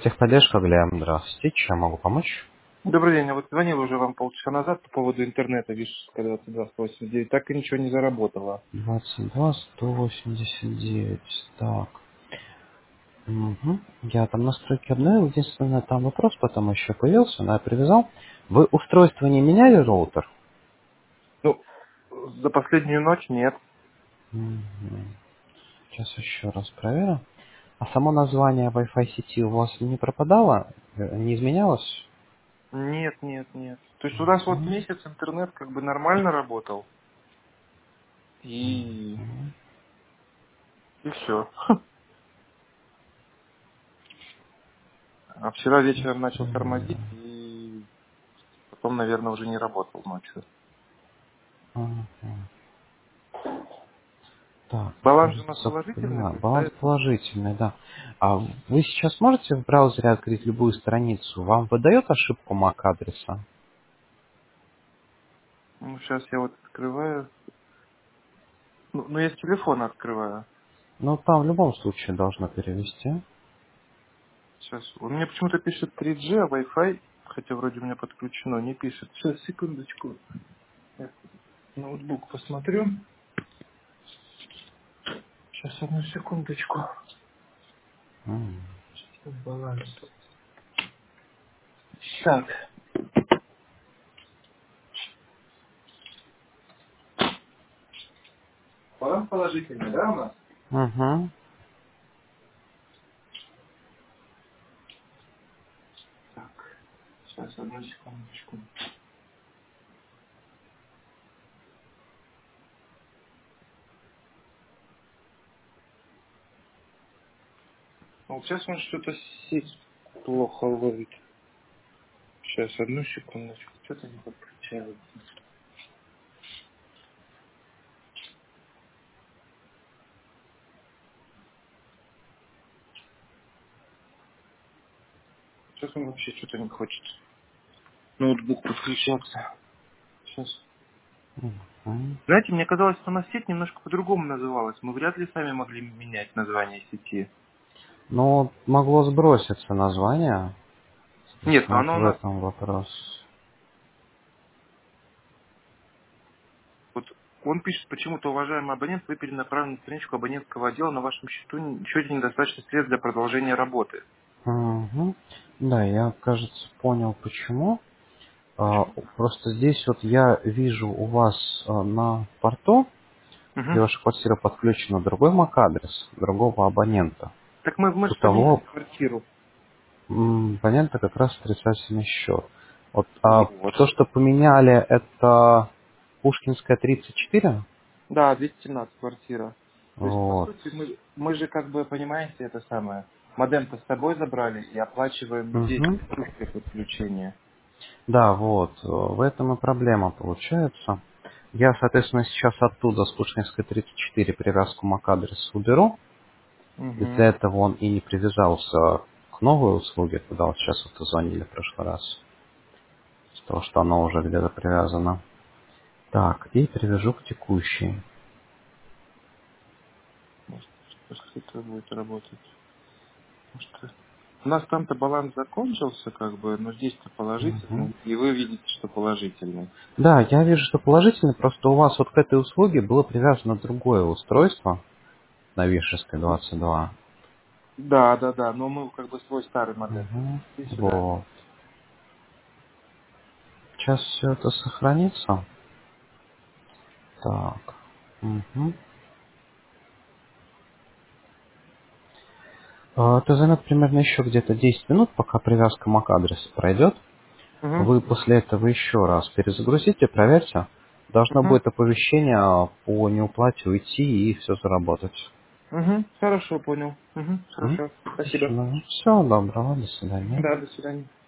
Техподдержка, Глеб, здравствуйте. Чем могу помочь? Добрый день, я вот звонил уже вам полчаса назад по поводу интернета Вишерская 2289, так и ничего не заработало. 22-189. Так. Угу. Я там настройки обновил. Единственное, там вопрос потом еще появился, но я привязал. Вы устройство не меняли, роутер? Ну, за последнюю ночь нет. Мгм. Сейчас еще раз проверю. А само название Wi-Fi сети у вас не пропадало? Не изменялось? Нет, нет, нет. То есть у нас вот Мгм. месяц интернет как бы нормально работал, и, и все. А вчера вечером начал тормозить, Проверю. и потом, наверное, уже не работал ночью. Ага. Так, Баланс у кажется, нас положительный понимаю. будет, да? Баланс положительный, да. А вы сейчас можете в браузере открыть любую страницу? Вам выдает ошибку MAC-адреса? Ну, сейчас я вот открываю. Ну, я с телефона открываю. Ну, там в любом случае должно перевести. Сейчас. Он мне почему-то пишет 3G, а Wi-Fi, хотя вроде у меня подключено, не пишет. Сейчас, секундочку. Я ноутбук посмотрю. Сейчас, одну секундочку. М. Баланс. Так. Баланс положительный, да, у нас? Угу. Так. Сейчас, одну секундочку. А вот сейчас он что-то сеть плохо ловит. Сейчас, одну секундочку. Что-то не подключается. Сейчас он вообще что-то не хочет. Ноутбук подключаться. Сейчас. Мгм. Знаете, мне казалось, что у нас сеть немножко по-другому называлась. Мы вряд ли сами могли менять название сети. Ну, могло сброситься название. Нет, Вот оно у в нас... этом вопрос. Вот он пишет, почему-то, уважаемый абонент, вы перенаправлены на страничку абонентского отдела, на вашем счете недостаточно средств для продолжения работы. Угу. Да, я, кажется, понял почему. А, Почему? просто здесь вот я вижу у вас на порту, Угу. где ваша квартира подключена, другой MAC-адрес другого абонента. Так мы У же поменяли того квартиру. абонента как раз отрицательный счет. Вот, а Вот. то, что поменяли, это Пушкинская 34? Да, 217 квартира. То есть, по Вот. сути, мы же, как бы, понимаете, это самое. Модем-то с собой забрали и оплачиваем здесь Мгм. услуги подключения. Да, вот. В этом и проблема получается. Я, соответственно, сейчас оттуда с Пушкинской 34 привязку MAC-адреса уберу. Из-за Угу. этого он и не привязался к новой услуге, куда вот сейчас вот звонили в прошлый раз. С того, что оно уже где-то привязано. Так, и привяжу к текущей. Может, после этого будет работать. Может, у нас там-то баланс закончился, как бы, но здесь-то Мгм. положительный, и вы видите, что положительный. Да, я вижу, что положительно, просто у вас вот к этой услуге было привязано другое устройство на Вишерской 22. Да, да, да, но мы как бы свой старый модем Мгм. и сюда. Вот. Сейчас все это сохранится. Так. Мгм. Это займет примерно еще где-то 10 минут, пока привязка MAC-адреса пройдет. Угу, Вы после этого еще раз перезагрузите, проверьте. Должно угу, будет оповещение по неуплате уйти и все заработать. угу, хорошо, понял. Угу, хорошо, спасибо. Всего доброго, до свидания. Да, до свидания.